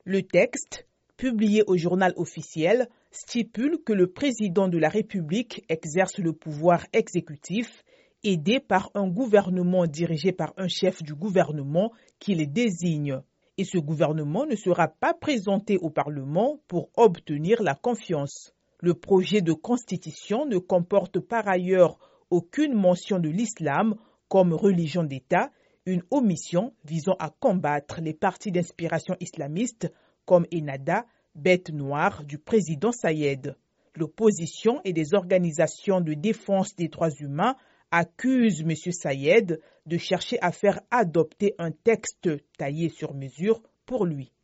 Le texte, publié au journal officiel, stipule que le président de la République exerce le pouvoir exécutif, aidé par un gouvernement dirigé par un chef du gouvernement qu'il désigne. Et ce gouvernement ne sera pas présenté au Parlement pour obtenir la confiance. Le projet de constitution ne comporte par ailleurs aucune mention de l'islam comme religion d'État, une omission visant à combattre les partis d'inspiration islamiste comme Ennahda, bête noire du président Sayed. L'opposition et des organisations de défense des droits humains accusent M. Sayed de chercher à faire adopter un texte taillé sur mesure pour lui.